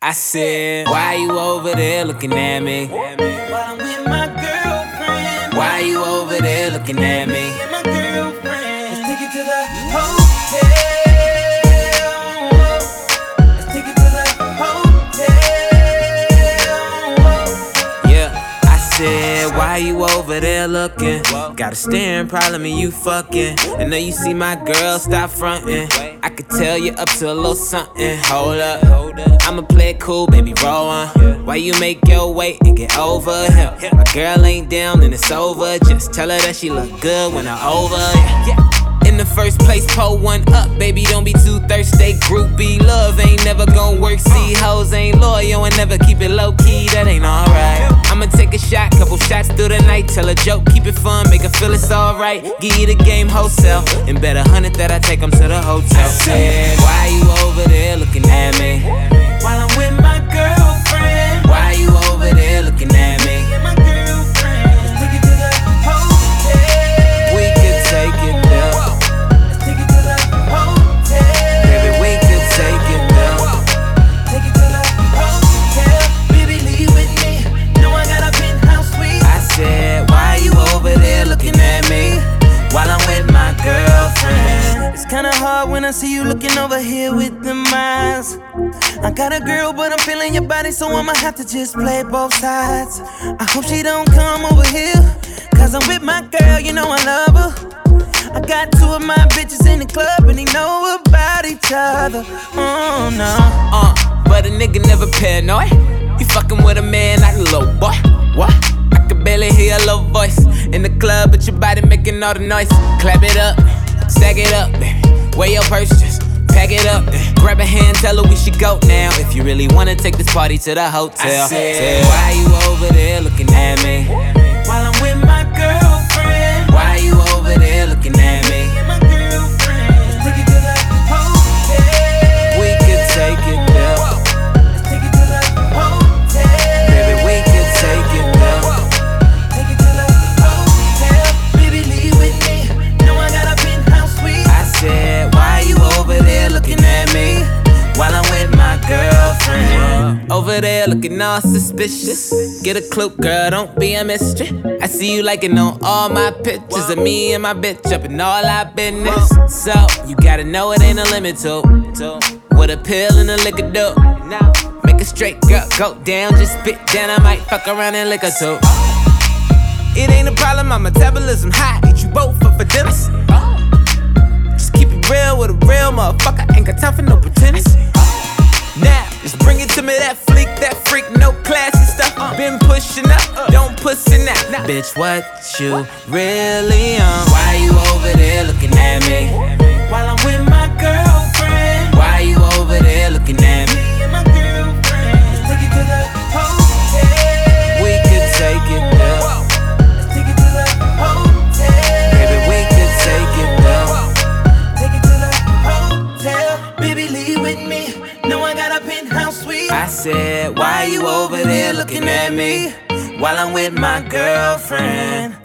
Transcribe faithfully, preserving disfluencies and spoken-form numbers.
I said, why you over there looking at me? While I'm with my girlfriend. Why you over there looking at me? Me and my girlfriend. Let's take it to the hotel. Let's take it to the hotel. Yeah, I said, why you over there looking? Got a staring problem and you fucking. And now you see my girl, stop fronting. I could tell you up to a little something. Hold up, I'ma play it cool, baby, roll on. Why you make your way and get over here? My girl ain't down and it's over. Just tell her that she look good when I'm over. Yeah. In the first place, pull one up, baby, don't be too thirsty. Groupie love ain't never gon' work. See, hoes ain't loyal and never keep it low key. That ain't alright. I'ma take a shot, couple shots through the night. Tell a joke, keep it fun, make her feel it's alright. Give you the game wholesale, and bet a hundred that I take them to the hotel. I said, why you over there looking at me? While I'm with my girlfriend. Why you over there looking at me? Me and my girlfriend. Let's take it to the hotel. We could take it there. Let's take it to the hotel. Baby, we could take it there. Take it to the hotel. Baby, leave with me. Know I got a penthouse suite. I said, why you over there looking at me? While I'm with my girlfriend. It's kinda hard when I see you looking over here with them eyes. I got a girl, but I'm feeling your body, so I'ma have to just play both sides. I hope she don't come over here, cause I'm with my girl, you know I love her. I got two of my bitches in the club, and they know about each other. Oh no. Uh, but a nigga never paranoid. You fucking with a man like a little boy. What? I can barely hear your little voice in the club, but your body making all the noise. Clap it up, stack it up, baby. Wear your purse, just pack it up. Grab a hand, tell her we should go now. If you really wanna take this party to the hotel. I said, why you over there looking at me? While I'm with my girlfriend. Why you over there looking at me? Me and my girlfriend. Let's take it to the hotel. We could take it there. Let's take it to the hotel. Baby, we could take it there. Take it to the hotel. Baby, leave with me. Know I got a penthouse suite. I said, why you over there looking at me? While I'm with my girlfriend. Over there looking all suspicious. Get a clue, girl, don't be a mystery. I see you liking on all my pictures of me and my bitch up in all our business. So, you gotta know it ain't a limit to what a pill and a liquor do. Make a straight girl go down, just spit down. I might fuck around and lick her too. It ain't a problem, my metabolism high. Eat you both up for dinner. Just keep it real with a real motherfucker. Ain't got time for no pretenders. Now, just bring it to me, that fleek, that freak, no classy stuff. Been pushing up, don't pussy now. Bitch, what you really on? Why you over there looking at me? While I'm with my girlfriend. Why you over there looking at me? Me and my girlfriend. Let's take it to the hotel. We could take it there. Let's take it to the hotel. Baby, we could take it there. Take it to the hotel. Baby, leave with me. Know I got a penthouse suite. I said, why you over there looking at me? While I'm with my girlfriend.